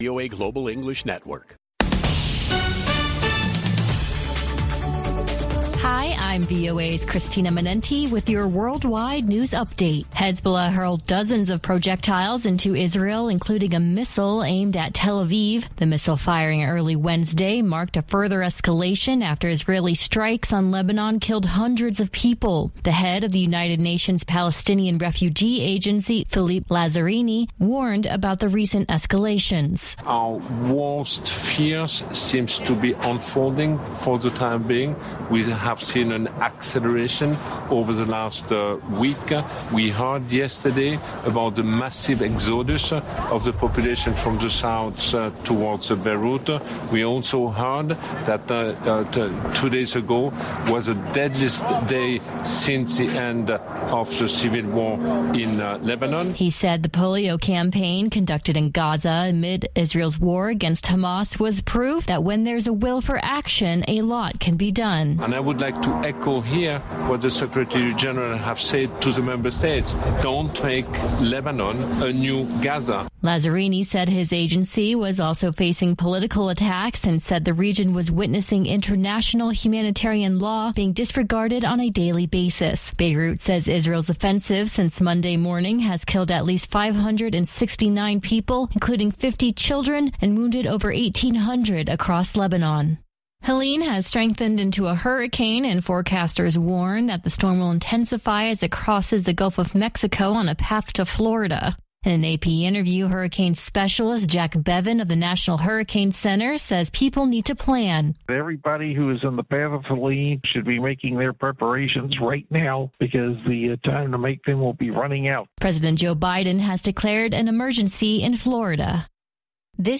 VOA Global English Network. Hi, I'm VOA's Christina Manenti with your worldwide news update. Hezbollah hurled dozens of projectiles into Israel, including a missile aimed at Tel Aviv. The missile firing early Wednesday marked a further escalation after Israeli strikes on Lebanon killed hundreds of people. The head of the United Nations Palestinian Refugee Agency, Philippe Lazzarini, warned about the recent escalations. Our worst fears seems to be unfolding for the time being. We have seen an acceleration over the last week. We heard yesterday about the massive exodus of the population from the south towards Beirut. We also heard that 2 days ago was the deadliest day since the end of the civil war in Lebanon. He said the polio campaign conducted in Gaza amid Israel's war against Hamas was proof that when there's a will for action, a lot can be done. And I would like to echo here what the Secretary General have said to the member states. Don't make Lebanon a new Gaza. Lazzarini said his agency was also facing political attacks and said the region was witnessing international humanitarian law being disregarded on a daily basis. Beirut says Israel's offensive since Monday morning has killed at least 569 people, including 50 children, and wounded over 1,800 across Lebanon. Helene has strengthened into a hurricane, and forecasters warn that the storm will intensify as it crosses the Gulf of Mexico on a path to Florida. In an AP interview, hurricane specialist Jack Bevan of the National Hurricane Center says people need to plan. Everybody who is in the path of Helene should be making their preparations right now because the time to make them will be running out. President Joe Biden has declared an emergency in Florida.